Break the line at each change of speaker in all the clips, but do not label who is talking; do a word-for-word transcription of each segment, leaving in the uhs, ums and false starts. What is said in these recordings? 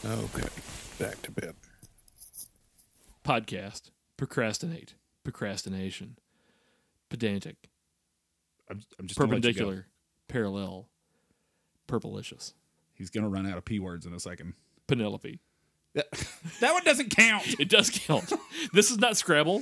Okay, back to bed.
Podcast. Procrastinate. Procrastination. Pedantic.
I'm, I'm just gonna let you go.
Perpendicular. Parallel. Purplicious.
He's going to run out of P words in a second.
Penelope.
That, that one doesn't count.
It does count. This is not Scrabble.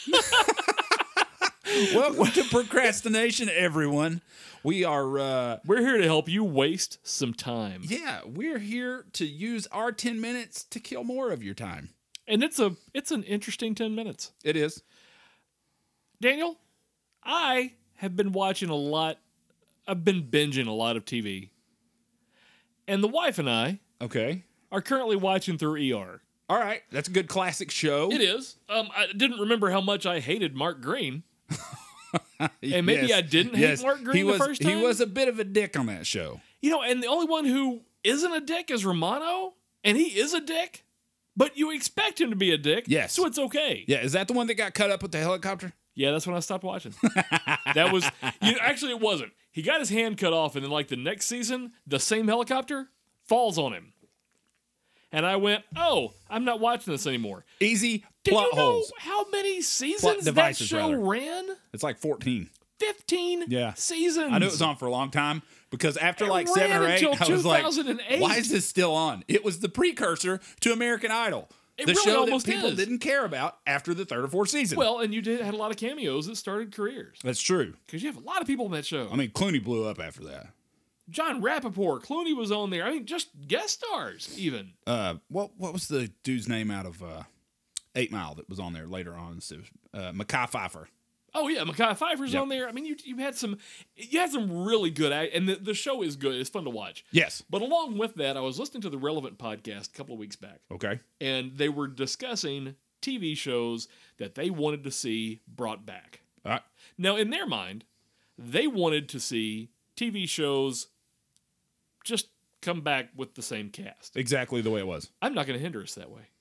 Welcome to Procrastination, everyone. We are, uh,
We're here to help you waste some time.
yeah, we're here to use our ten minutes to kill more of your time.
And it's a it's an interesting ten minutes.
It is.
Daniel, I have been watching a lot. I've been binging a lot of T V. And the wife and I
Okay.
are currently watching through E R.
All right. That's a good classic show.
It is. Um, I didn't remember how much I hated Mark Green. And maybe
Yes.
I didn't hate
Yes.
Mark Green
he
the
was,
first time.
He was a bit of a dick on that show.
You know, and the only one who isn't a dick is Romano, and he is a dick, but you expect him to be a dick.
Yes.
So it's okay.
Yeah, is that the one that got cut up with the helicopter?
Yeah, that's when I stopped watching. That was, you know, actually it wasn't. He got his hand cut off, and then like the next season, the same helicopter falls on him. And I went, oh, I'm not watching this anymore.
Easy
Did
plot
you know
holes.
how many
Plot
seasons that
devices,
show
rather.
ran?
It's like fourteen.
fifteen
Yeah.
seasons.
I knew it was on for a long time because after
It
like
ran
seven or eight,
until
I was like,
two thousand eight.
why is this still on? It was the precursor to American Idol.
It
the
really
show
almost
that people
is.
didn't care about after the third or fourth season.
Well, and you did had a lot of cameos that started careers.
That's true.
Because you have a lot of people in that show.
I mean, Clooney blew up after that.
John Rappaport, Clooney was on there. I mean, just guest stars, even.
Uh, what what was the dude's name out of uh, Eight Mile that was on there later on? It was, uh, Mekhi Phifer.
Oh yeah, Mekhi Phifer's
Yep.
on there. I mean, you you had some, you had some really good, act- and the, the show is good. It's fun to watch.
Yes.
But along with that, I was listening to the Relevant podcast a couple of weeks back,
Okay.
and they were discussing T V shows that they wanted to see brought back.
All right.
Now, in their mind, they wanted to see T V shows just come back with the same cast.
Exactly the way it was.
I'm not going to hinder us that way.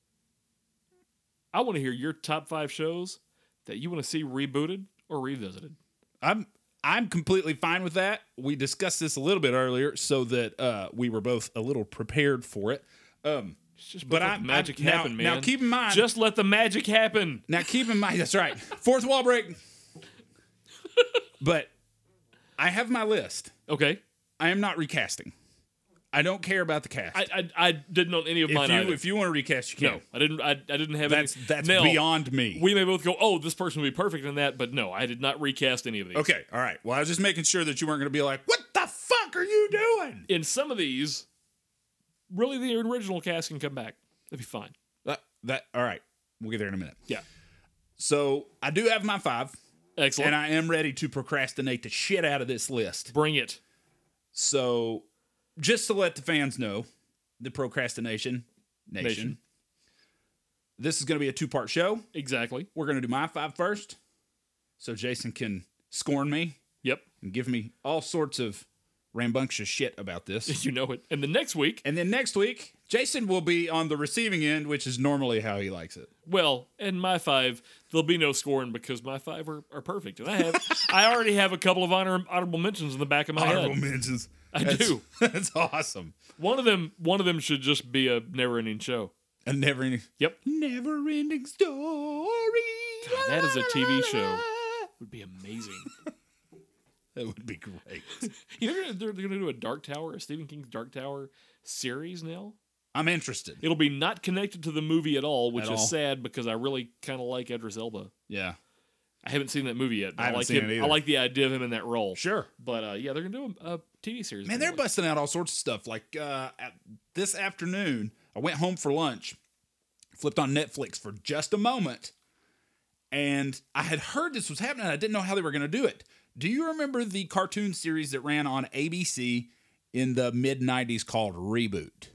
I want to hear your top five shows that you want to see rebooted or revisited.
I'm I'm completely fine with that. We discussed this a little bit earlier, so that uh, we were both a little prepared for it. Um,
Just
But
let
I-
the magic
I- now-
happen, man.
now keep in mind-
just let the magic happen.
now, keep in mind, that's right. Fourth wall break. But I have my list.
Okay,
I am not recasting. I don't care about the cast.
I I, I didn't on any of
if
mine
you
either.
if you want to recast, you can.
no, I didn't. I, I didn't have
That's
any.
that's
Now,
beyond me.
We may both go, oh, this person would be perfect in that, but no, I did not recast any of these.
Okay, all right. Well, I was just making sure that you weren't going to be like, "What the fuck are you doing?"
In some of these, really, the original cast can come back. That'd be fine.
That, that all right. We'll get there in a minute.
Yeah,
So I do have my five,
excellent.
and I am ready to procrastinate the shit out of this list.
Bring it.
So, just to let the fans know, the Procrastination Nation,
Nation.
this is going to be a two-part show.
Exactly.
We're going to do my five first, so Jason can scorn me
Yep.
and give me all sorts of rambunctious shit about this.
You know it. And the next week,
And then next week, Jason will be on the receiving end, which is normally how he likes it.
well, in my five, there'll be no scoring because my five are, are perfect. And I have, I already have a couple of honor, honorable mentions in the back of my
Honorable
head.
mentions.
I
That's-
do.
That's awesome.
One of them, one of them should just be a never-ending show.
A never ending,
Yep.
never ending story.
God, that is a T V show. Would be amazing.
That would be great.
You know, they're, they're going to do a Dark Tower, a Stephen King's Dark Tower series now.
I'm interested.
It'll be not connected to the movie at all, which
At
is
all.
sad because I really kind of like Idris Elba.
Yeah.
I haven't seen that movie yet. But
I
I,
haven't
like
seen
him.
it
I
either.
like the idea of him in that role.
Sure.
But uh, yeah, they're gonna do a, a T V series.
Man, they're busting out all sorts of stuff. Like uh, at- this afternoon, I went home for lunch, flipped on Netflix for just a moment, and I had heard this was happening. I didn't know how they were going to do it. Do you remember the cartoon series that ran on A B C in the mid nineties called Reboot?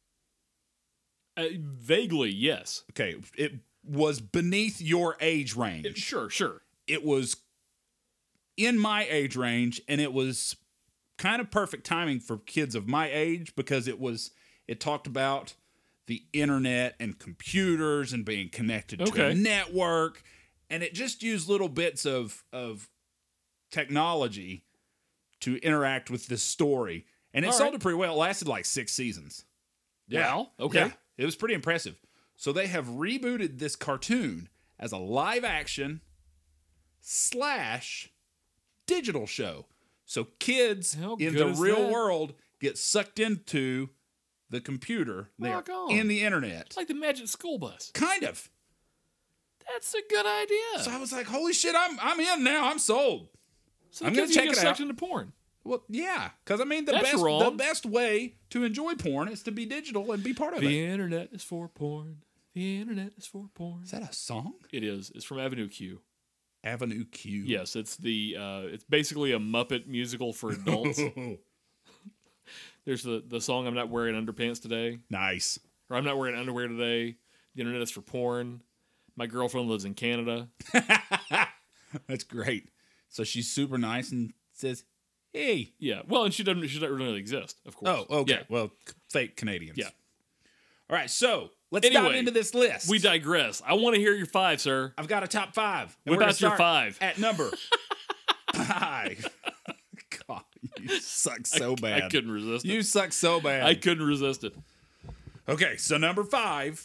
uh, vaguely, yes.
Okay, it was beneath your age
Uh,
range.
Sure, sure.
It was in my age range, and it was kind of perfect timing for kids of my age because it was it talked about the internet and computers and being connected to
Okay.
a network, and it just used little bits of of technology to interact with this story, and it
All
sold
right.
it pretty well. It lasted like six seasons.
Wow. Okay.
Yeah, it was pretty impressive. So they have rebooted this cartoon as a live action slash digital show. So kids
How
in
good
the
is
real
that?
world get sucked into the computer. They're
Rock on.
in the internet.
It's like the Magic School Bus.
Kind of.
That's a good idea.
So I was like, holy shit, I'm I'm in now. I'm sold.
So
I'm
the
gonna
kids
check
get
it
sucked
out.
into porn.
Well, yeah, because I mean the
That's
best
wrong.
the best way to enjoy porn is to be digital and be part of
The
it.
internet is for porn. The internet is for porn.
Is that a song?
It is. It's from Avenue Q.
Avenue Q.
Yes, it's the. Uh, it's basically a Muppet musical for adults. There's the the song "I'm Not Wearing Underpants Today,"
Nice.
or "I'm Not Wearing Underwear Today." The internet is for porn. My girlfriend lives in Canada.
That's great. So she's super nice and says, "Hey."
Yeah. Well, and she doesn't. She doesn't really exist, of course.
Oh, okay.
Yeah.
Well, c- fake Canadians.
Yeah.
All right. So let's dive
Anyway,
into this list.
We digress. I want to hear your five, sir.
I've got a top five. And
Whip
we're gonna
out your
start
five.
At number five. God, you suck so bad.
I couldn't resist it.
You suck so bad.
I couldn't resist it.
Okay, so number five,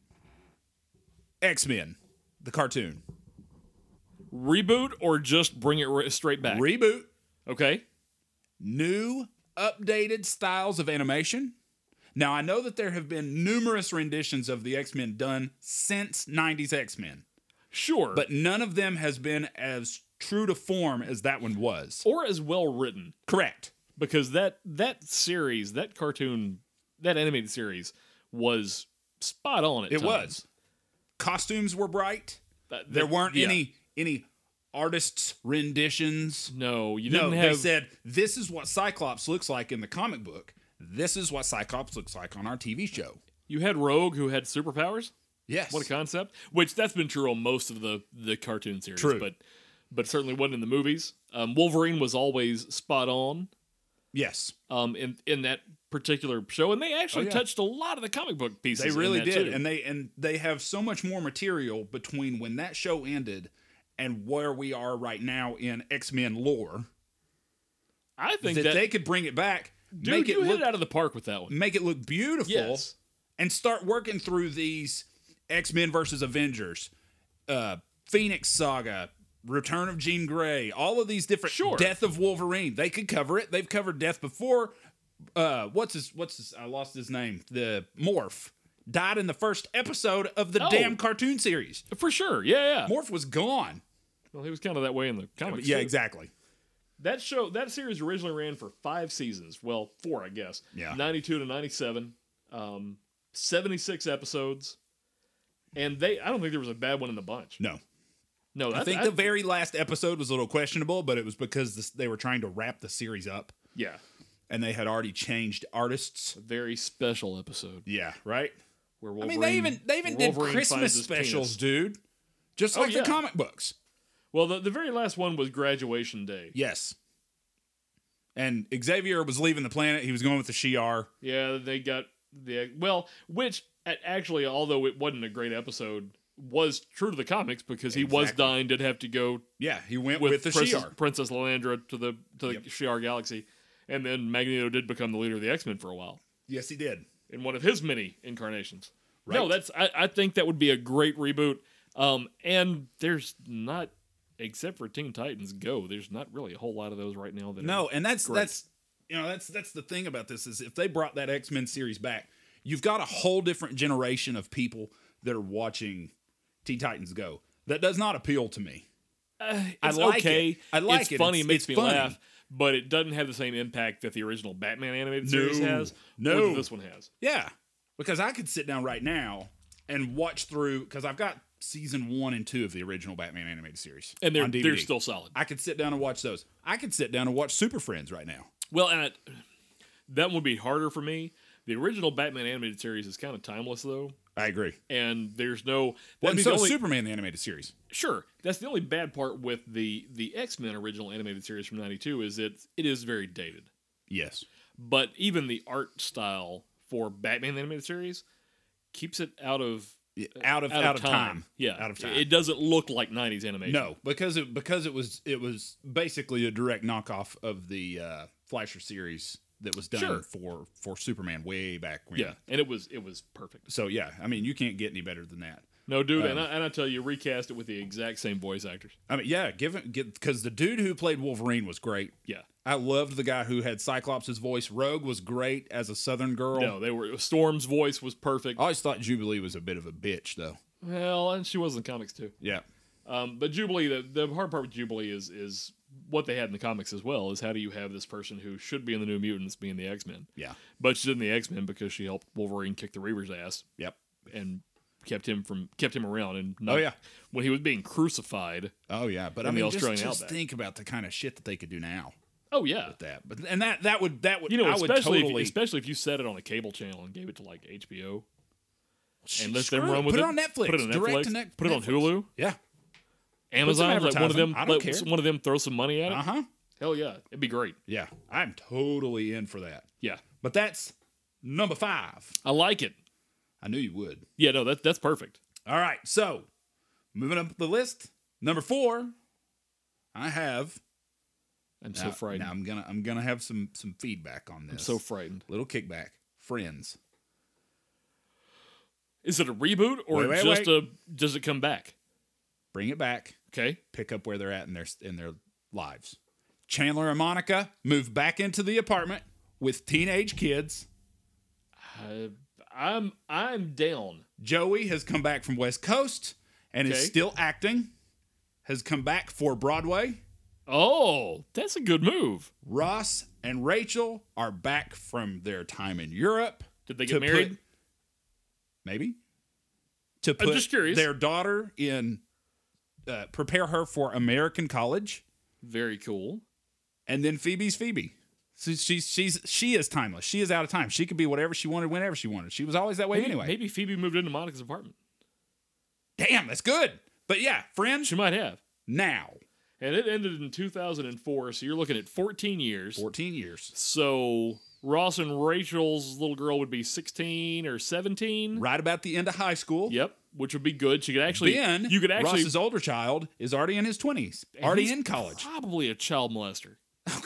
X-Men, the cartoon.
Reboot or just bring it ri- straight back?
Reboot,
Okay.
new, updated styles of animation. Now, I know that there have been numerous renditions of the X-Men done since nineties X-Men,
Sure.
but none of them has been as true to form as that one was.
or as well written,
Correct.
because that that series, that cartoon, that animated series was spot on. At
It
times.
was. Costumes were bright.
That-
There
that-
weren't
yeah.
any any artists' renditions.
No, you
No,
didn't
they
have.
said this is what Cyclops looks like in the comic book. This is what Cyclops looks like on our T V show.
You had Rogue who had superpowers.
Yes.
What a concept! Which that's been true on most of the the cartoon series,
True.
but but certainly wasn't in the movies. Um, Wolverine was always spot on
Yes.
um, in in that particular show, and they actually
Oh, yeah.
touched a lot of the comic book pieces.
They really
in that
did.
too.
And they and they have so much more material between when that show ended and where we are right now in X-Men lore
I think
that,
that,
they could bring it back,
dude,
make
you
it
hit
look
it out of the park with that one.
make it look beautiful.
Yes.
And start working through these X-Men versus Avengers, uh, Phoenix Saga, Return of Jean Grey, all of these different
Sure.
Death of Wolverine. They could cover it. They've covered Death before. Uh, what's his? What's his? I lost his name. The Morph died in the first episode of the
Oh.
damn cartoon series.
For sure, yeah, yeah.
Morph was gone.
Well, he was kind of that way in the comics.
Yeah,
too.
exactly.
That show, that series originally ran for five seasons. Well, four, I guess.
Yeah.
ninety-two to ninety-seven. Um, seventy-six episodes. And they, I don't think there was a bad one in the bunch.
No,
No,
I
that's,
think the very last episode was a little questionable, but it was because this, they were trying to wrap the series up,
yeah,
and they had already changed artists.
a very special episode
Yeah, right.
where
I
Wolverine.
mean, they even they even
where
did
Wolverine
Christmas
finds his
specials,
penis.
dude. Just
Oh,
like
yeah.
the comic books.
Well, the, the very last one was Graduation Day.
Yes. And Xavier was leaving the planet. He was going with the Shi'ar.
Yeah, they got the well, which a- actually, although it wasn't a great episode, was true to the comics because he was
Exactly.
dying, did have to go
Yeah, he went
with,
with, the
Princess,
Shi'ar.
Princess Lilandra to the to the
Yep.
Shi'ar Galaxy, and then Magneto did become the leader of the X-Men for a while
Yes, he did.
in one of his many incarnations. No,
Right.
that's I, I think that would be a great reboot. Um, and there's not, except for Teen Titans Go, there's not really a whole lot of those right now. That
No,
are,
and that's
Great.
that's you know that's that's the thing about this is if they brought that X-Men series back, you've got a whole different generation of people that are watching Teen Titans Go. That does not appeal to me.
uh,
I
it's
like
okay.
it. I like
it's
it.
funny.
It's-
it makes
it's
me
funny.
laugh. But it doesn't have the same impact that the original Batman animated series
No.
has.
No.
Or that this one has.
Yeah, because I could sit down right now and watch through because I've got season one and two of the original Batman animated series,
And they're
on D V D.
they're still solid.
I could sit down and watch those. I could sit down and watch Super Friends right now.
Well, and it, that would be harder for me. The original Batman animated series is kind of timeless, though,
I agree.
and there's no.
Well,
that'd
and
be
so
the
is
only,
Superman the animated series.
Sure, that's the only bad part with the the X Men original animated series from ninety-two is it it is very dated.
Yes.
But even the art style for Batman the animated series keeps it out of
Out of out, of time.
Yeah,
Out of time.
It doesn't look like nineties animation.
No, because it because it was it was basically a direct knockoff of the uh, Fleischer series that was done
Sure.
for for Superman way back when.
Yeah, and it was it was perfect.
So yeah, I mean, you can't get any better than that.
No, dude,
Um,
and I, and I tell you, recast it with the exact same voice actors.
I mean, yeah, given because the dude who played Wolverine was great.
Yeah.
I loved the guy who had Cyclops' voice. Rogue was great as a Southern girl.
No, they were Storm's voice was perfect.
I always thought Jubilee was a bit of a bitch, though.
Well, and she was in the comics too.
Yeah.
Um, but Jubilee, the, the hard part with Jubilee is is what they had in the comics as well. Is how do you have this person who should be in the New Mutants be in the X-Men?
Yeah.
But she's in the X-Men because she helped Wolverine kick the Reaver's ass
Yep.
and kept him from kept him around. And not,
Oh, yeah.
when he was being crucified.
Oh, yeah. But
In
I
the
mean, just,
Australian
just
outback.
think about the kind of shit that they could do now
Oh yeah,
with that. But and that that would that would
you know,
I would
especially
totally
if, especially if you set it on a cable channel and gave it to like H B O and let
Screw
them
it.
run with
Put
it.
it on Netflix.
Put it on
Direct
Netflix.
to Net-
Put it on
Netflix.
Hulu.
Yeah.
Amazon. Let one of
advertising.
them.
I don't
Let
care.
one of them throw some money at it.
Uh huh.
Hell yeah, it'd be great.
Yeah. I'm totally in for that.
Yeah,
But that's number five.
I like it.
I knew you would.
Yeah, no, that that's perfect.
All right. So moving up the list, number four, I have.
I'm so
Now,
frightened.
now I'm gonna I'm gonna have some some feedback on this.
I'm so frightened.
Little kickback. Friends.
Is it a reboot or
Wait, wait,
just
wait.
a? Does it come back?
Bring it back.
Okay.
Pick up where they're at in their in their lives. Chandler and Monica move back into the apartment with teenage kids.
Uh, I'm I'm down.
Joey has come back from West Coast and
Okay.
is still acting. Has come back for Broadway.
Oh, that's a good move.
Ross and Rachel are back from their time in Europe.
Did they
to
get married?
put- maybe. To put
just curious.
their daughter in, uh, prepare her for American college.
Very cool.
And then Phoebe's Phoebe. So she's she's she is timeless. She is out of time. She could be whatever she wanted, whenever she wanted. She was always that way
Maybe,
anyway.
maybe Phoebe moved into Monica's apartment.
Damn, that's good. But yeah, Friends
She might have.
now.
And it ended in two thousand four, so you're looking at fourteen years.
fourteen years.
So Ross and Rachel's little girl would be sixteen or seventeen.
Right about the end of high school.
Yep, which would be good. She could actually.
Ben,
you could actually.
Ross's older child, is already in his twenties.
and
Already
he's
in college.
Probably a child molester.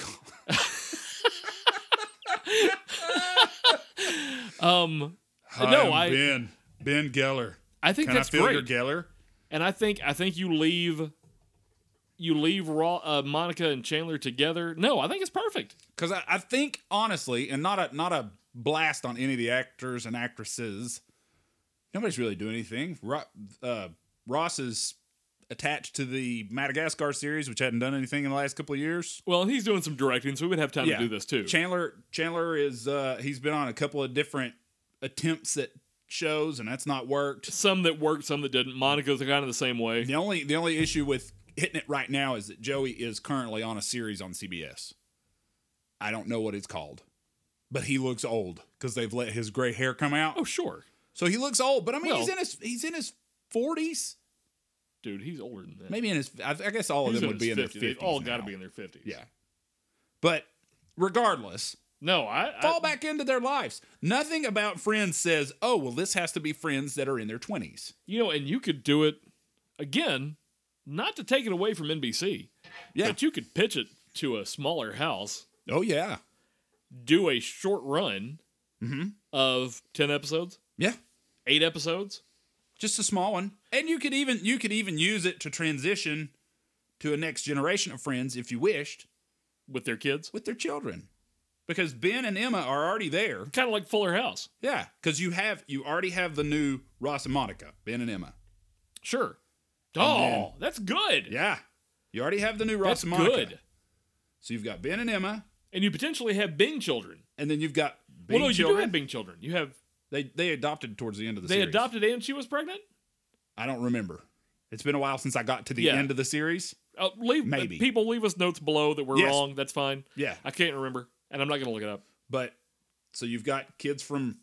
um,
Hi,
no,
I'm
I.
Ben. Ben Geller.
I think
Can
that's
I feel
great.
your Geller?
And I think I think you leave. You leave Raw, uh, Monica and Chandler together. No, I think it's perfect.
Because I, I think honestly, and not a not a blast on any of the actors and actresses, nobody's really doing anything. Ro- uh, Ross is attached to the Madagascar series, which hadn't done anything in the last couple of years.
Well, and he's doing some directing, so we would have time to do this too.
Chandler Chandler is uh, he's been on a couple of different attempts at shows, and that's not worked.
Some that worked, some that didn't. Monica's kind of the same way.
The only the only issue with hitting it right now is that Joey is currently on a series on C B S. I don't know what it's called, but he looks old because they've let his gray hair come out.
Oh, sure.
So he looks old, but I mean,
Well-
he's in his he's in his forties,
Dude, he's older than that.
maybe in his. I, I guess all
He's
of them
in
would
his
be in their
fifties.
fifties.
They've all got to
now.
be in their fifties.
Yeah, but regardless,
No, I, I
fall back into their lives. Nothing about Friends says, "Oh, well, this has to be friends that are in their twenties."
You know, and you could do it again, not to take it away from N B C.
Yeah.
But you could pitch it to a smaller house,
Oh yeah.
do a short run
Mm-hmm.
of ten episodes,
Yeah.
eight episodes.
Just a small one, and you could even you could even use it to transition to a next generation of Friends if you wished
With their kids.
with their children, because Ben and Emma are already there.
Kind of like Fuller House.
Yeah, because you have you already have the new Ross and Monica, Ben and Emma.
Sure.
then-
Oh, that's good.
Yeah, you already have the new Ross
That's
and Monica.
good.
So you've got Ben and Emma,
And you potentially have Bing children.
and then you've got Bing
well, no, you do
children.
have Bing children. You have
They they adopted towards the end of the
they
series.
adopted and she was pregnant.
I don't remember. It's been a while since I got to the
Yeah.
end of the series.
Uh, leave
Maybe.
uh, people leave us notes below that we're
Yes.
wrong. That's fine.
Yeah,
I can't remember, and I'm not going to look it up.
but so you've got kids from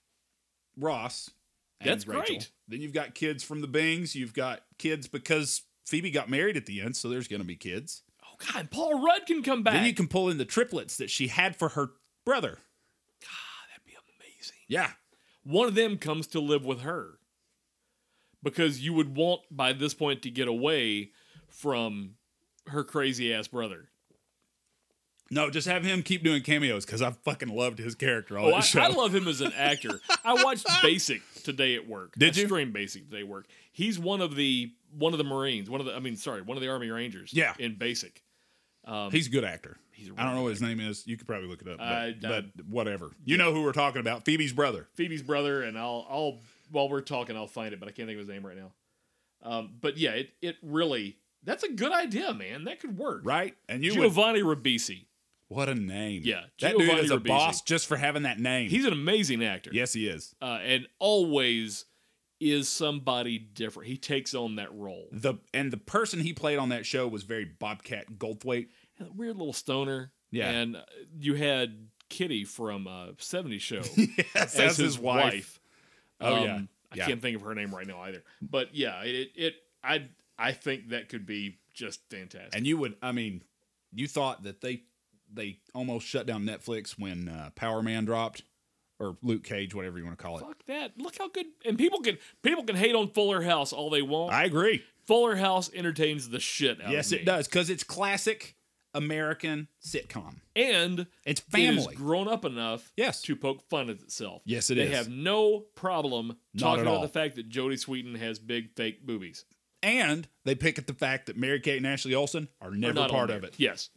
Ross. And
That's
Rachel.
great.
Then you've got kids from the Bings. You've got kids because Phoebe got married at the end, so there's going to be kids.
Oh God, Paul Rudd can come back.
Then you can pull in the triplets that she had for her brother.
God, that'd be amazing.
Yeah.
One of them comes to live with her because you would want by this point to get away from her crazy ass brother.
No, just have him keep doing cameos because I fucking loved his character on
Oh,
that
I,
show.
I love him as an actor. I watched Basic today at work.
Did you?
Extreme Basic today at work. He's one of the one of the Marines. One of the I mean, sorry, one of the Army Rangers.
Yeah.
In Basic. Um,
He's a good actor.
He's a
I don't know
really
what his name is. You could probably look it up. But,
I- I-
but whatever. You know who we're talking about. Phoebe's brother.
Phoebe's brother, and I'll I'll while we're talking, I'll find it, but I can't think of his name right now. Um, but yeah, it it really that's a good idea, man. That could work.
Right? And you would.
Giovanni Ribisi.
What a name.
Yeah,
That
Giovanni
dude is a
Ribisi.
boss just for having that name.
He's an amazing actor.
yes, he is.
Uh, and always is somebody different. He takes on that role.
The And the person he played on that show was very Bobcat Goldthwait.
And a weird little stoner.
Yeah.
And uh, you had Kitty from uh, seventies Show
yes,
as his, wife.
Oh,
Um,
yeah.
I
Yeah.
can't think of her name right now either. But yeah, it it I I think that could be just fantastic.
And you would, I mean, you thought that they they almost shut down Netflix when uh, Power Man dropped, or Luke Cage, whatever you want to call it.
Fuck that! Look how good. And people can people can hate on Fuller House all they want.
I agree.
Fuller House entertains the shit out
Yes,
of me.
it does, because it's classic American sitcom.
And
It's
it is
family.
grown up enough
Yes.
to poke fun at itself.
Yes, it
they
is.
have no problem
Not
talking
at
about
all.
the fact that Jodie Sweetin has big fake boobies.
And they pick at the fact that Mary Kate and Ashley Olsen are
They're
never
not
part
on
of
there.
it.
Yes.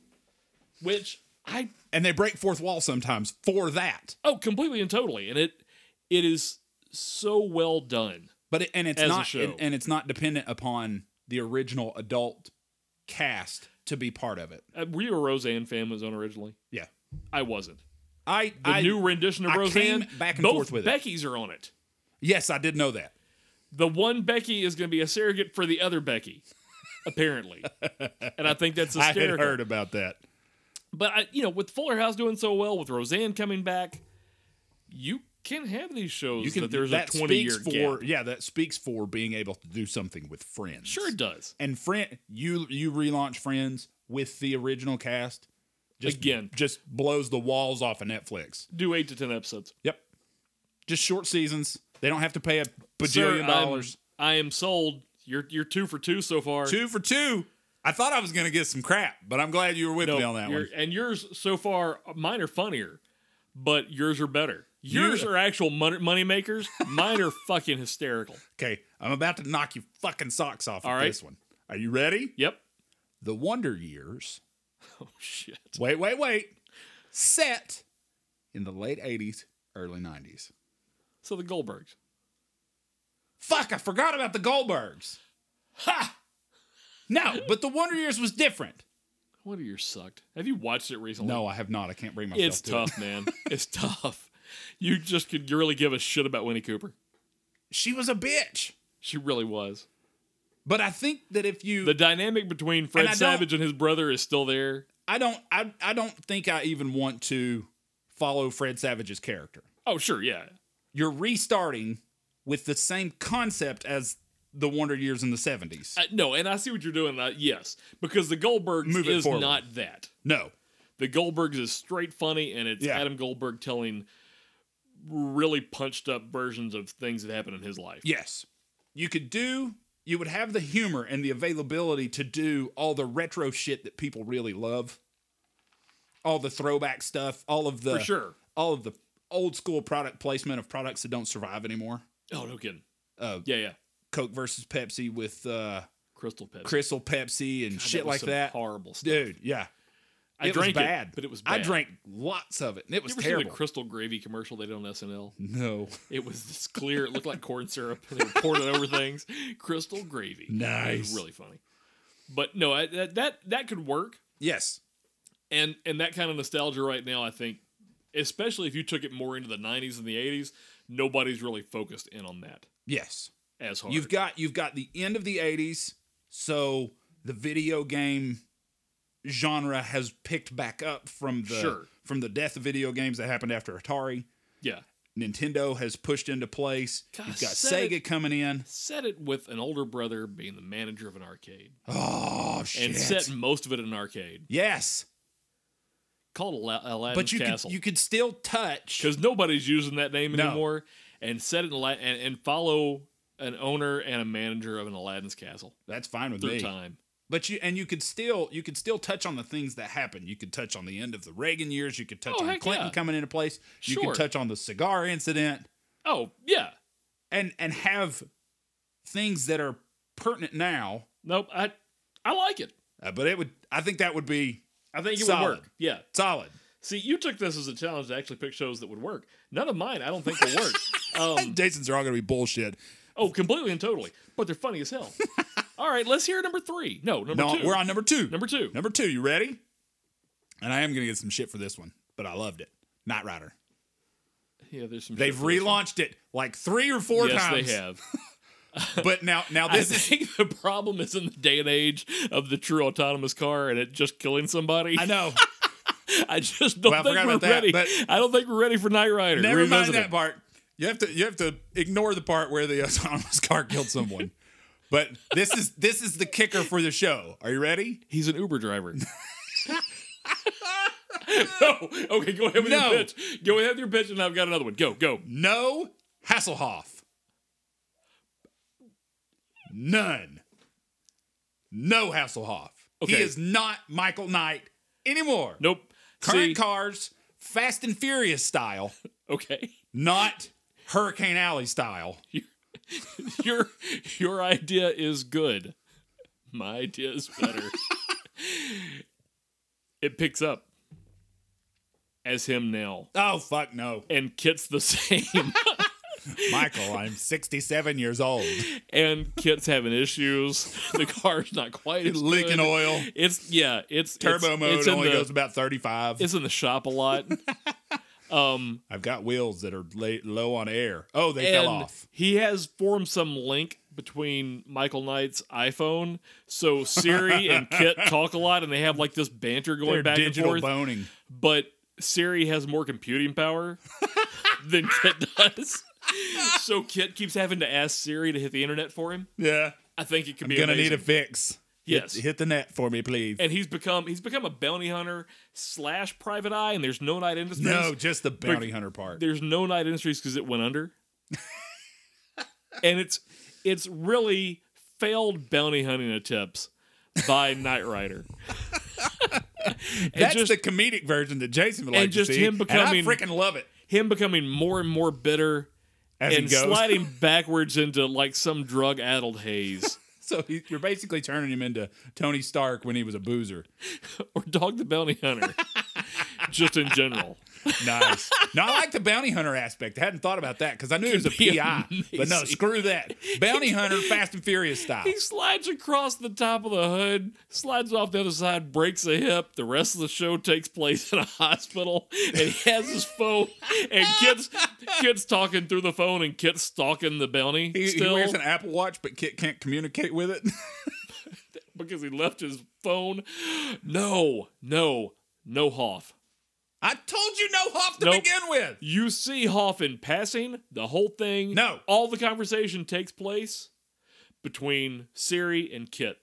Which I
And they break fourth wall sometimes for that.
oh completely and totally, and it it is so well done.
But it, and it's
As a
not
show.
and, and it's not dependent upon the original adult cast to be part of it.
Uh, were you a Roseanne fan was on originally?
Yeah.
I wasn't.
I
The
I,
new rendition of
I
Roseanne,
came back and
both
forth with it.
Becky's are on it.
Yes, I did know that.
The one Becky is going to be a surrogate for the other Becky, apparently, and I think that's
I
hysterical.
had heard about that.
But I, you know, with Fuller House doing so well, with Roseanne coming back, you can have these shows
You can.
that there's
that
a twenty year
speaks for
gap.
yeah. That speaks for being able to do something with Friends.
Sure, it does.
And friend, you you relaunch Friends with the original cast. Just,
Again.
just blows the walls off of Netflix.
Do eight to ten episodes.
Yep. Just short seasons. They don't have to pay a
Sir,
bajillion
I'm-
dollars.
I am sold. You're you're two for two so far.
Two for two. I thought I was going to get some crap, but I'm glad you were with
No,
me on that
you're-
one.
And yours so far, mine are funnier, but yours are better. Yours
You-
are actual money, money makers. Mine are fucking hysterical.
Okay, I'm about to knock your fucking socks off
All
with
right.
this one. Are you ready?
Yep.
The Wonder Years.
Oh shit.
Wait, wait, wait. Set in the late eighties, early nineties.
So the Goldbergs.
Fuck, I forgot about the Goldbergs.
Ha!
No, but the Wonder Years was different.
What are your sucked? Have you watched it recently?
No, I have not. I can't bring myself
It's
to
tough,
it.
man. It's tough. You just could really give a shit about Winnie Cooper.
She was a bitch.
She really was.
But I think that if you
The dynamic between Fred
And I don't-
Savage and his brother is still there.
I don't I I don't think I even want to follow Fred Savage's character.
Oh, sure, yeah.
You're restarting with the same concept as the Wonder Years in the seventies.
Uh, no, and I see what you're doing. Uh, yes, because the Goldbergs
Move it
is
forward.
not that.
No.
The Goldbergs is straight funny, and it's
Yeah.
Adam Goldberg telling really punched up versions of things that happened in his life.
Yes. You could do you would have the humor and the availability to do all the retro shit that people really love. All the throwback stuff, all of the
For sure.
all of the old school product placement of products that don't survive anymore.
Oh, no kidding.
Uh,
Yeah, yeah.
Coke versus Pepsi with uh,
Crystal Pepsi.
Crystal Pepsi and
God,
shit
that was
like
some
that.
Horrible stuff.
Dude, yeah.
I
it
drank
was bad,
it, but it was
I
bad.
drank lots of it, and it was
You ever
terrible.
seen the Crystal Gravy commercial they did on S N L?
No.
It was this clear. It looked like corn syrup, and they were pouring it over things. Crystal Gravy. It
Nice.
was really funny. But no, I, that that that could work,
Yes.
and and that kind of nostalgia right now, I think, especially if you took it more into the nineties and the eighties, nobody's really focused in on that
Yes.
as hard.
You've got you've got the end of the eighties, so the video game genre has picked back up from the
Sure.
from the death of video games that happened after Atari.
yeah.
Nintendo has pushed into place.
God,
You've got
said
Sega
it-
coming in.
Set it with an older brother being the manager of an arcade,
Oh shit!
and set most of it in an arcade.
yes,
Called Ala- Aladdin's
but you
Castle.
could you could still touch.
Because nobody's using that name
No.
anymore, and set it in Ala- and, and follow an owner and a manager of an Aladdin's castle
That's fine with
through
me.
time.
But you and you could still you could still touch on the things that happened. You could touch on the end of the Reagan years. You could touch
Oh,
on
heck
Clinton
yeah.
coming into place. You
Sure.
could touch on the cigar incident
Oh, yeah.
and and have things that are pertinent now.
Nope. I I like it.
Uh, but it would I think that would be
I think it
Solid.
would work. Yeah.
solid.
See, you took this as a challenge to actually pick shows that would work. None of mine, I don't think will work. Um,
Jason's are all going to be bullshit.
oh, completely and totally. But they're funny as hell. All right, let's hear number three. No, number
No,
two.
we're on number two.
Number two.
Number two. You ready? And I am going to get some shit for this one, but I loved it. Knight Rider.
Yeah, there's some.
They've
shit for this one.
relaunched it like three or four
yes,
times.
they have.
But now, now
I
this is.
think the problem is in the day and age of the true autonomous car and it just killing somebody.
I know.
I just don't
Well, I
think
forgot
we're
about that,
ready.
but-
I don't think we're ready for Knight Rider.
Never mind
Revisit
that
it.
part. You have to you have to ignore the part where the autonomous car killed someone. But this is this is the kicker for the show. Are you ready?
He's an Uber driver. No. Okay, go ahead with
No.
your pitch. Go ahead with your pitch, and I've got another one. Go, go.
No Hasselhoff. None. No Hasselhoff. He
Okay.
is not Michael Knight anymore.
Nope.
Current
See,
cars, Fast and Furious style,
okay.
not Hurricane Alley style.
Your your idea is good. My idea is better. It picks up as him now,
Oh, fuck no.
and Kit's the same.
Michael, I'm sixty-seven years old.
And Kit's having issues. The car's not quite as
Leaking
good.
oil.
It's yeah. It's
Turbo
it's,
mode
it's in
only
the,
goes about thirty-five.
It's in the shop a lot. Um,
I've got wheels that are lay, low on air. Oh, they
and
fell off.
he has formed some link between Michael Knight's iPhone. So Siri and Kit talk a lot, and they have like this banter going
They're
back and
digital
forth.
boning.
But Siri has more computing power than Kit does. So Kit keeps having to ask Siri to hit the internet for him.
Yeah.
I think it could
I'm
be
gonna
amazing.
need a fix.
Yes.
Hit, hit the net for me, please.
And he's become he's become a bounty hunter slash private eye, and there's no Night Industries.
no, just the bounty hunter part.
There's no Night Industries because it went under. And it's it's really failed bounty hunting attempts by Knight Rider. And
That's
just
the comedic version that Jason would like
and
to
just
see.
him becoming-
and I freaking love it.
him becoming more and more bitter
As
and
he goes.
sliding backwards into like some drug-addled haze.
So he, you're basically turning him into Tony Stark when he was a boozer.
Or Dog the Bounty Hunter. Just in general.
Nice. No, I like the bounty hunter aspect. I hadn't thought about that because I knew he was a
Could be
P I. But no,
amazing.
screw that. Bounty hunter, Fast and Furious style.
He slides across the top of the hood, slides off the other side, breaks a hip. The rest of the show takes place in a hospital, and he has his phone, and Kit's, Kit's talking through the phone, and Kit's stalking the bounty
He, he
still
wears an Apple Watch, but Kit can't communicate with it.
because he left his phone. No, no, no Hoff.
I told you no Hoff to
Nope.
begin with.
You see Hoff in passing, the whole thing.
No.
All the conversation takes place between Siri and Kit.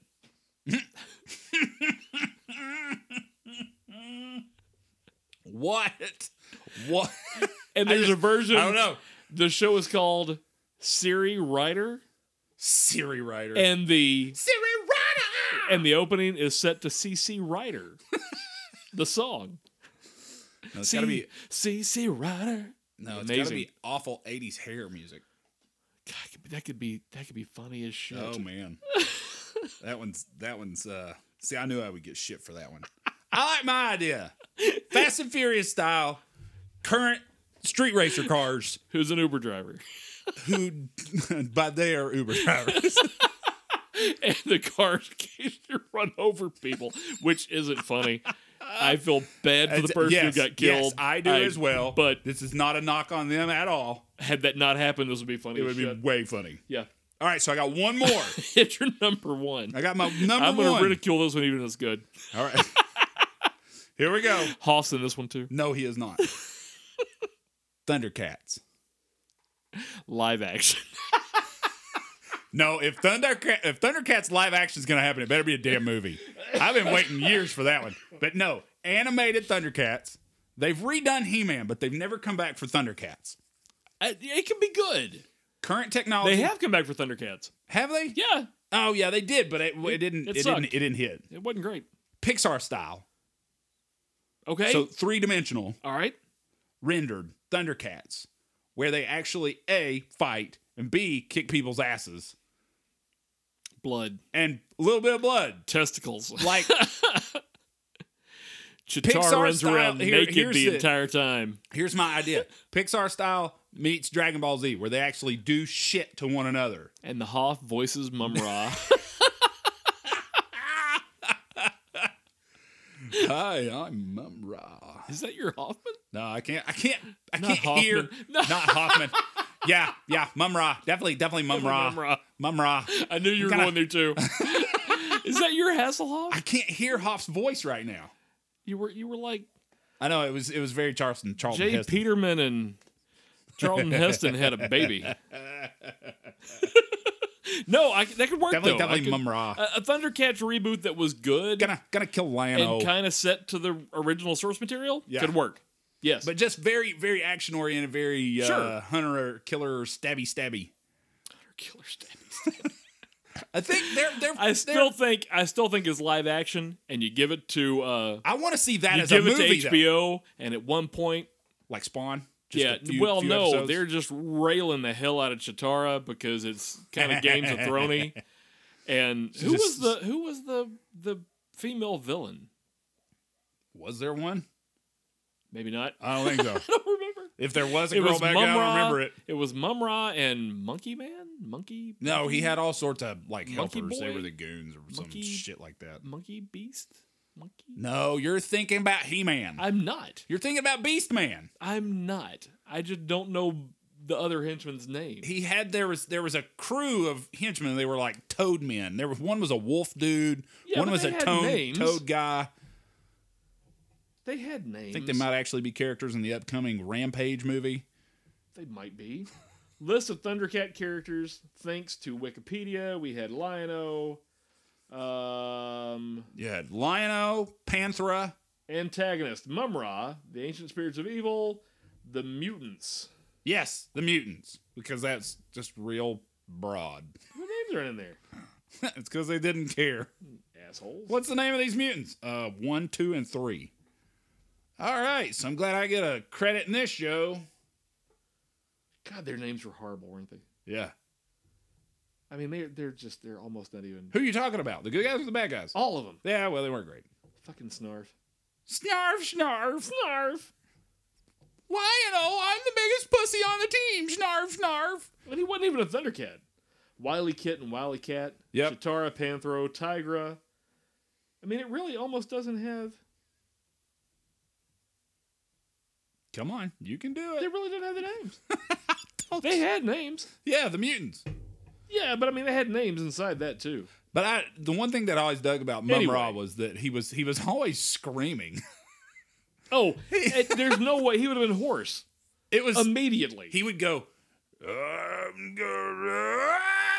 What? What?
And there's a version.
I don't know.
The show is called Siri Rider,
Siri Rider.
and the
Siri Rider.
and the opening is set to C C Rider, the song.
No, it's gotta be.
C C Rider.
No, it's gotta
Amazing.
be awful eighties hair music.
God, that could be that could be funny as shit.
Oh man, that one's that one's. uh See, I knew I would get shit for that one. I like my idea. Fast and Furious style, current street racer cars
Who's an Uber driver?
who, by they are Uber drivers.
And the cars occasionally run over people, which isn't funny. I feel bad for the person
yes,
who got killed.
Yes, I do as well.
But
this is not a knock on them at all.
had that not happened, this would be funny.
It
as
would be
shit.
way funny.
Yeah.
All right, so I got one more.
Hit your number one.
I got my number
I'm gonna
one.
ridicule this one even as good.
All right. Here we go.
Hoff's in this one too.
No, he is not. Thundercats.
Live action.
No, if Thundercat if Thundercats live action is going to happen, it better be a damn movie. I've been waiting years for that one. But no, animated Thundercats. They've redone He-Man, but they've never come back for Thundercats.
Uh, it can be good.
Current technology.
They have come back for Thundercats.
Have they?
Yeah.
Oh yeah, they did, but it, it,
It-
didn't.
it
It,
sucked.
didn't. It didn't hit.
It wasn't great.
Pixar style.
Okay.
So three dimensional
all right.
rendered Thundercats, where they actually A, fight, and B, kick people's asses.
Blood.
And a little bit of blood.
Testicles.
Like
Chitara
Pixar
runs
style-
around
here-
naked
here's
the
it.
entire time.
here's my idea. Pixar style meets Dragon Ball Z, where they actually do shit to one another.
And the Hoff voices Mum-Ra.
Hi, I'm Mum-Ra.
Is that your Hoffman?
No, I can't. I can't. I
Not
can't hear.
Hoffman. No.
Not Hoffman. Yeah, yeah, Mum-Ra. Definitely, definitely Mum-Ra.
Mum-Ra.
Mum-Ra.
I knew you were
kinda-
going there too. Is that your Hasselhoff?
I can't hear Hoff's voice right now.
You were you were like
I know it was it was very Charleston. Charlton
Jay
Heston.
Peterman and Charlton Heston had a baby. No, I, that could work
Definitely,
though.
definitely
I could-
Mum-Ra.
A, a Thundercats reboot that was good
Gonna gonna kill Lion-O.
and kind of set to the original source material
Yeah.
could work. Yes,
But just very, very action oriented, very uh,
Sure.
hunter killer stabby stabby.
Killer Stabby.
I think they're they're.
I
they're-
still think I still think it's live action, and you give it to uh,
I want to see that
you
as
give
a
it to
movie,
H B O, and at one point,
though. Like Spawn. Just
yeah,
a few-
well,
few
no,
episodes.
they're just railing the hell out of Chitara because it's kind of Games of Thrones. And who was
Just-
the who was the the female villain?
Was there one?
Maybe not.
I don't think so.
I don't remember.
If there was a
It
girl
was
back then, I
Mum-Ra.
don't remember it.
It was Mum-Ra and Monkey Man, Monkey.
No,
Monkey?
he had all sorts of like
Monkey
helpers. They
Boy?
were the goons or some
Monkey-
shit like that.
Monkey Beast. Monkey.
No, you're thinking about He-Man.
I'm not.
You're thinking about Beast Man.
I'm not. I just don't know the other henchman's name.
He had there was there was a crew of henchmen. They were like Toad men. There was one was a wolf dude.
Yeah,
one
but
was
they
a
had
toad
names.
toad guy.
They had names.
I think they might actually be characters in the upcoming Rampage movie.
They might be. List of Thundercat characters. Thanks to Wikipedia, we had Lion-O. Um,
You had Lion-O, Panthera.
antagonist Mum-Ra, the ancient spirits of evil, the mutants.
Yes, the mutants, because that's just real broad.
What names are in there?
It's because they didn't care.
Assholes.
What's the name of these mutants? Uh, one, two, and three. All right, so I'm glad I get a credit in this show.
God, their names were horrible, weren't they?
Yeah.
I mean, they're they're just they're almost not even.
Who are you talking about? The good guys or the bad guys?
All of them.
Yeah, well, they weren't great.
Fucking Snarf.
Snarf, snarf.
Snarf.
Lion-O, I'm the biggest pussy on the team. Snarf, snarf.
And he wasn't even a Thundercat. Wily Kit and Wily Cat.
Yep.
Chitara, Panthro, Tigra. I mean, it really almost doesn't have.
Come on, you can do
They
it.
really didn't have the names. They had names.
Yeah, the mutants.
Yeah, but I mean, they had names inside that too.
But I, the one thing that I always dug about Mum-Ra
Anyway.
was that he was he was always screaming.
Oh, it, there's no way he would have been hoarse
It was
immediately.
he would go. I'm gonna.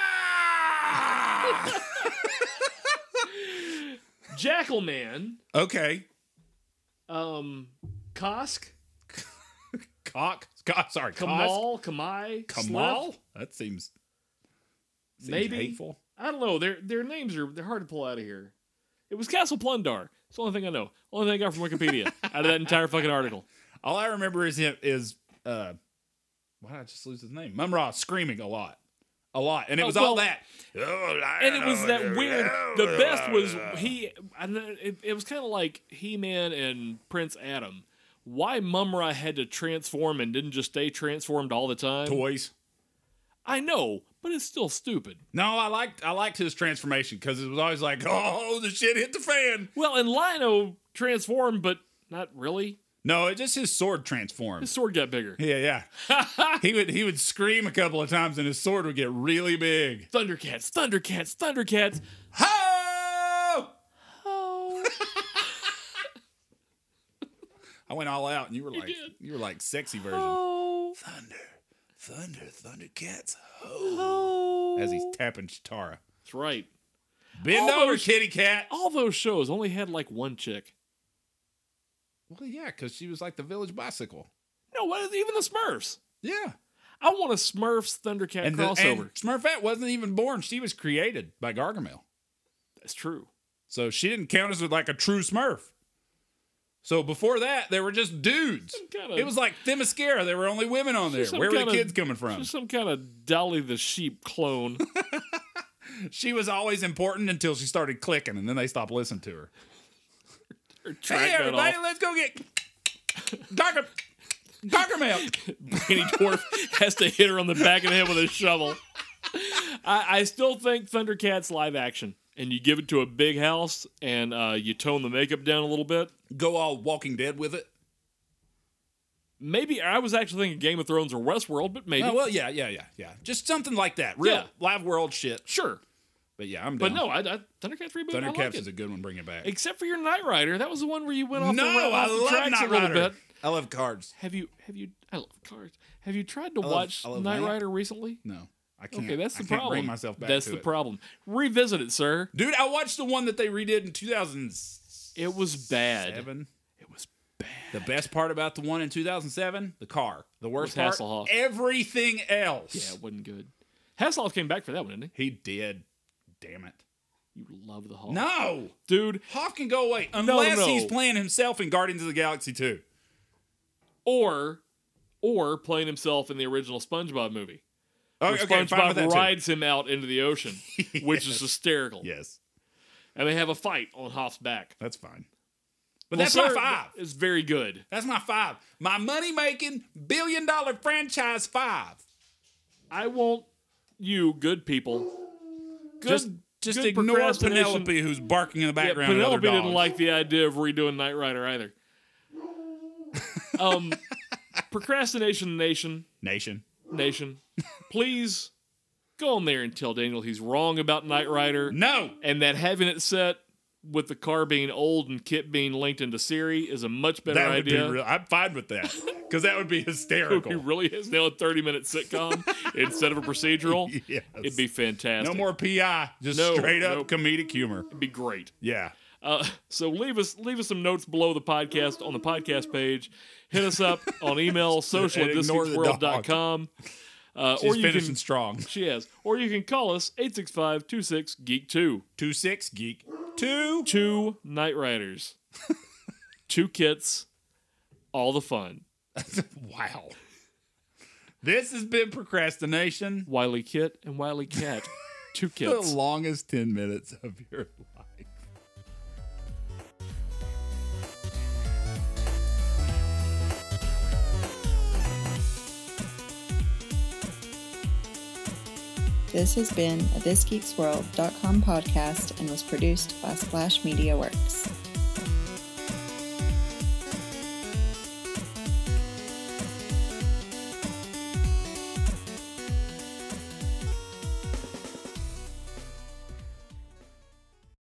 Jackal Man,
Okay,
um, Kosk,
cock. cock sorry, Kosk?
Kamal, Kamai,
Kamal.
Sleth,
That seems, seems
Maybe.
hateful.
I don't know. Their their names are they're hard to pull out of here. It was Castle Plundar. It's the only thing I know. Only thing I got from Wikipedia out of that entire fucking article.
All I remember is him is uh, why did I just lose his name? Mum-Ra screaming a lot, a lot, and it
Oh,
was all
well,
that.
And it was that weird. The best was he. I know, it, it was kind of like He-Man and Prince Adam. Why Mum-Ra had to transform and didn't just stay transformed all the time?
toys.
I know, but it's still stupid.
No, I liked I liked his transformation because it was always like, oh, the shit hit the fan.
Well, and Lion-O transformed, but not really.
No, it just his sword
His
transformed.
sword got bigger.
Yeah, yeah. he would he would scream a couple of times and his sword would get really big.
Thundercats, Thundercats, Thundercats.
Ho!
Oh.
I went all out and you were like
did.
you were like sexy version.
Oh.
Thunder, thunder, Thundercats. Ho!
Oh.
As he's tapping Chitara.
That's right.
Bend
All
over,
those-
kitty cat.
All those shows only had like one chick.
Well, yeah, because she was like the village bicycle.
No, what is even the Smurfs?
Yeah.
I want a Smurfs Thundercat
And, the,
crossover.
and Smurfette wasn't even born. She was created by Gargamel.
That's true.
So she didn't count as like a true Smurf. So before that, they were just dudes.
kinda-
It was like Themyscira. There were only women on there.
She's some
Where were the
kinda-
kids coming from?
She's some kind of Dolly the Sheep clone.
She was always important until she started clicking, and then they stopped listening to her.
Her track
Hey,
got
everybody,
off.
let's go get Gargamel. Gargamel.
Brainy Dwarf has to hit her on the back of the head with a shovel. I, I still think Thundercats live action, and you give it to a big house, and uh, you tone the makeup down a little bit.
Go all Walking Dead with it.
Maybe I was actually thinking Game of Thrones or Westworld, but maybe.
Oh, well, yeah, yeah, yeah, yeah. Just something like that. Real
Yeah.
live world shit.
Sure.
But yeah, I'm
But
down.
no, I, I, Thundercats reboot, I
Thundercats
like
is
it.
a good one. Bring it back.
Except for your Knight Rider. That was the one where you went off
no,
the, ra-
I
off the
love
tracks
Knight
a little
Rider.
bit.
I love cards.
Have you, have you, I love cards. Have you tried to
love-
watch
I love
Knight
that.
Rider recently?
No, I can't.
Okay, that's the
I can't
problem.
Bring myself back
That's
to
the
it.
problem. Revisit it, sir.
Dude, I watched the one that they redid in two thousand seven.
It was bad. It was bad.
The best part about the one in two thousand seven, the car. The worst
With
part,
Hasselhoff.
everything else.
Yeah, it wasn't good. Hasselhoff came back for that one, didn't
He did. Damn it.
he? You love the Hawk.
No.
Dude,
Hoff can go away unless
no.
he's playing himself in Guardians of the Galaxy two.
or or playing himself in the original SpongeBob movie.
Oh,
Where
okay, fine with that
SpongeBob
too.
rides him out into the ocean, which is hysterical.
Yes,
And they have a fight on Hoff's back.
that's fine. But
Well,
that's
sir,
my five.
It's very good.
That's my five. My money-making, billion-dollar franchise five.
I want you, good people. Good,
Just, just
good
ignore
procrastination-
Penelope, who's barking in the
Yeah,
background. at other
Penelope didn't
dogs.
like the idea of redoing Knight Rider either. Um, Procrastination Nation,
Nation.
Nation, please go on there and tell Daniel he's wrong about Knight Rider,
No.
and that having it set with the car being old and Kit being linked into Siri is a much better
That would
idea.
be real. I'm fine with that because that would be
It
hysterical.
really is now a thirty-minute sitcom instead of a procedural.
Yes.
It'd be fantastic.
No more P I, just
No,
straight up
no.
comedic humor.
It'd be great.
Yeah.
Uh, so leave us leave us some notes below the podcast on the podcast page. Hit us up on email social at
And ignore the
thisgeeksworld dot com. Uh,
She's
or you
finishing
can
strong.
she has, or you can call us eight six five two six geek two.
Two six geek. Two.
Two Knight Riders, two kits, all the fun.
Wow. This has been procrastination.
Wily Kit and Wily Cat, two
The
kits.
longest ten minutes of your life.
This has been a this geeks world dot com podcast and was produced by Splash Media Works.